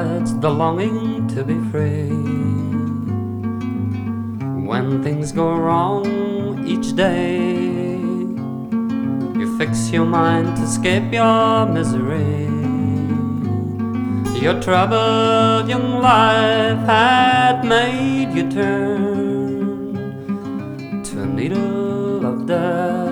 hides the longing to be free. When things go wrong each day, you fix your mind to escape your misery. Your troubled young life had made you turn to a needle of death.